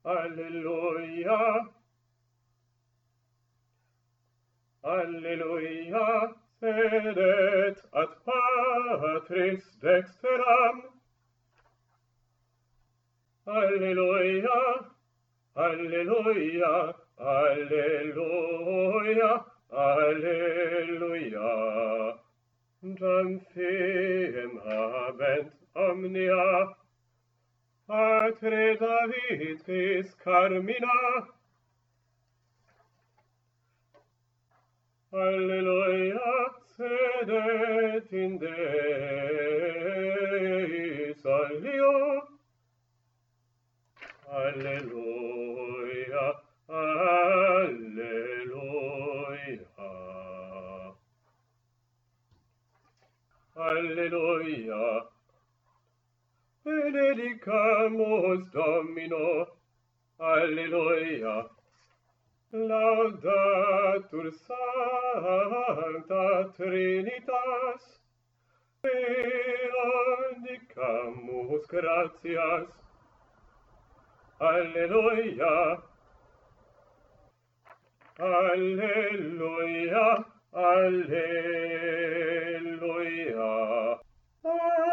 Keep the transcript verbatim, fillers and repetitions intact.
Alleluia. Alleluia. Sedet ad Patris dexteram. Alleluia. Alleluia. Alleluia. Alleluia. Tam fiem habent omnia. Atre David quis carmina. Alleluia, sedet in Deis alio. Alleluia, alleluia. Alleluia. Benedicamus Domino. Alleluia. Laudatur Sancta Trinitas. Benedicamus gratias. Alleluia. Alleluia. Alleluia.